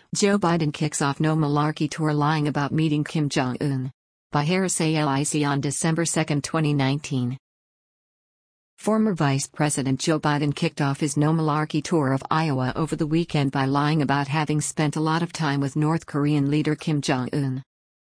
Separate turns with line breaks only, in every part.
Joe Biden kicks off No Malarkey Tour lying about meeting Kim Jong-un. By Harris ALIC on December 2, 2019. Former Vice President Joe Biden kicked off his No Malarkey tour of Iowa over the weekend by lying about having spent a lot of time with North Korean leader Kim Jong-un.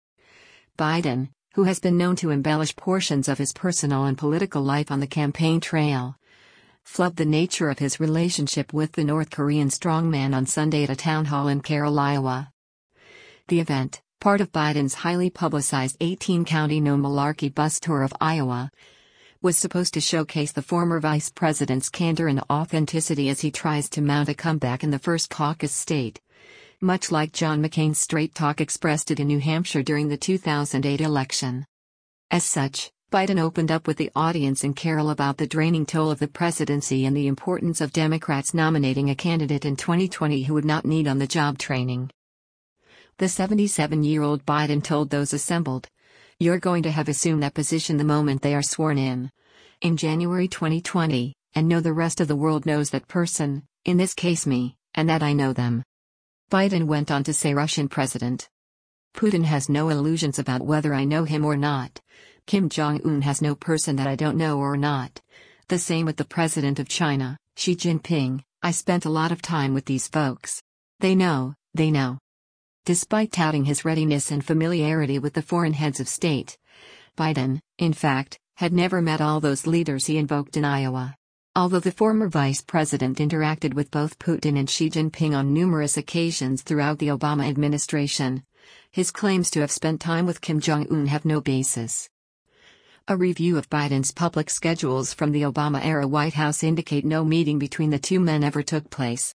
Biden, who has been known to embellish portions of his personal and political life on the campaign trail, flubbed the nature of his relationship with the North Korean strongman on Sunday at a town hall in Carroll, Iowa. The event, part of Biden's highly publicized 18-county No Malarkey bus tour of Iowa, was supposed to showcase the former vice president's candor and authenticity as he tries to mount a comeback in the first caucus state, much like John McCain's straight talk expressed it in New Hampshire during the 2008 election. As such, Biden opened up with the audience in Carroll about the draining toll of the presidency and the importance of Democrats nominating a candidate in 2020 who would not need on-the-job training. The 77-year-old Biden told those assembled, "You're going to have assumed that position the moment they are sworn in January 2020, and know the rest of the world knows that person, in this case me, and that I know them." Biden went on to say Russian President Putin has no illusions about whether I know him or not. Kim Jong-un has no person that I don't know or not. The same with the president of China, Xi Jinping. I spent a lot of time with these folks. They know. Despite touting his readiness and familiarity with the foreign heads of state, Biden, in fact, had never met all those leaders he invoked in Iowa. Although the former vice president interacted with both Putin and Xi Jinping on numerous occasions throughout the Obama administration, his claims to have spent time with Kim Jong-un have no basis. A review of Biden's public schedules from the Obama-era White House indicate no meeting between the two men ever took place.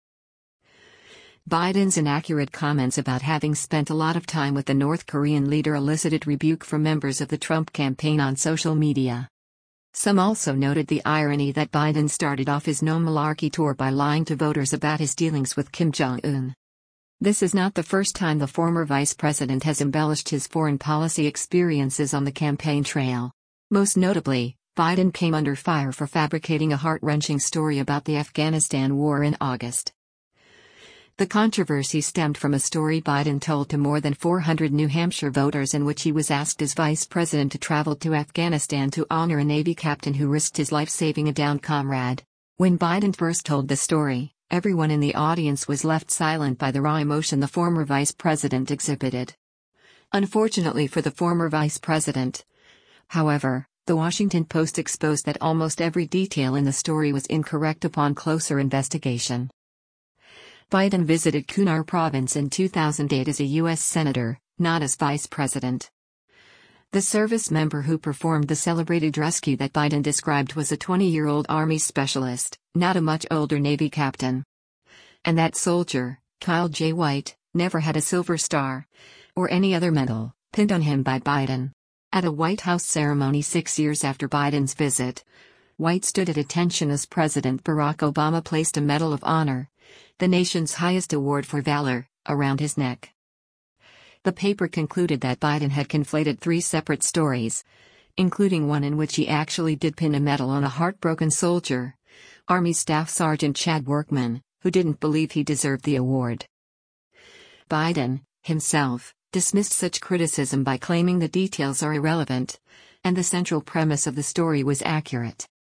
Biden's inaccurate comments about having spent a lot of time with the North Korean leader elicited rebuke from members of the Trump campaign on social media. Some also noted the irony that Biden started off his No Malarkey tour by lying to voters about his dealings with Kim Jong-un. This is not the first time the former vice president has embellished his foreign policy experiences on the campaign trail. Most notably, Biden came under fire for fabricating a heart-wrenching story about the Afghanistan war in August. The controversy stemmed from a story Biden told to more than 400 New Hampshire voters in which he was asked as vice president to travel to Afghanistan to honor a Navy captain who risked his life saving a downed comrade. When Biden first told the story, everyone in the audience was left silent by the raw emotion the former vice president exhibited. Unfortunately for the former vice president, however, the Washington Post exposed that almost every detail in the story was incorrect upon closer investigation. Biden visited Kunar Province in 2008 as a U.S. Senator, not as vice president. The service member who performed the celebrated rescue that Biden described was a 20-year-old Army specialist, not a much older Navy captain. And that soldier, Kyle J. White, never had a Silver Star or any other medal pinned on him by Biden. At a White House ceremony 6 years after Biden's visit, White stood at attention as President Barack Obama placed a Medal of Honor, the nation's highest award for valor, around his neck. The paper concluded that Biden had conflated 3 separate stories, including one in which he actually did pin a medal on a heartbroken soldier, Army Staff Sergeant Chad Workman, who didn't believe he deserved the award. Biden, himself, dismissed such criticism by claiming the details are irrelevant, and the central premise of the story was accurate.